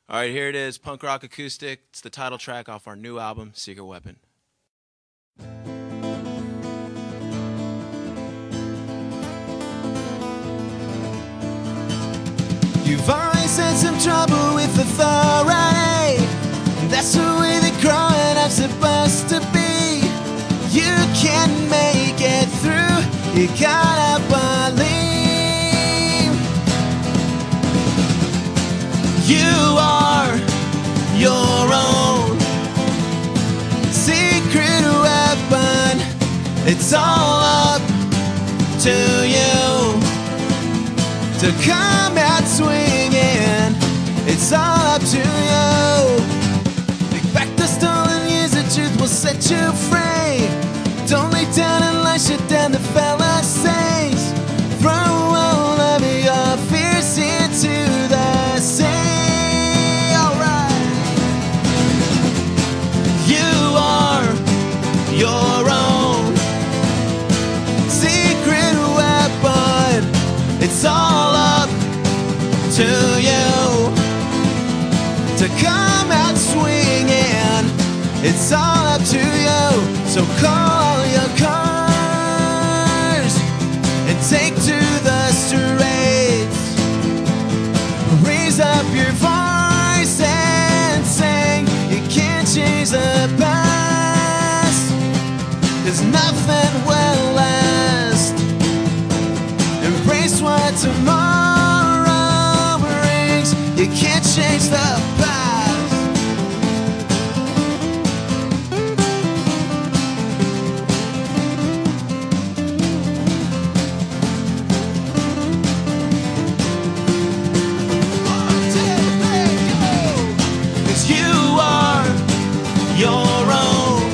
All right, here it is, punk rock acoustic. It's the title track off our new album, Secret Weapon. You've always had some trouble with authority. That's the way that growing up's supposed to be. You can make it through, you gotta believe. You are your own secret weapon. It's all up to you to come out swinging. It's all up to you. Take back the stolen years, the truth will set you free. Don't lay down and lie shit down the fallacies. Throw all of your fears into the sea. Alright. You are your own secret weapon. It's all up to you to come out swinging. It's all up to you. So call your cars and take to the streets. Raise up your voice and sing. You can't change the past, 'cause nothing will last. Embrace what tomorrow brings. You can't change the past. One, two, three, go. 'Cause you are your own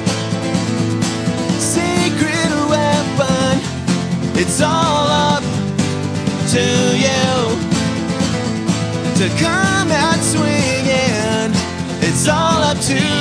secret weapon. It's all up to you to come out swinging. It's all up to you.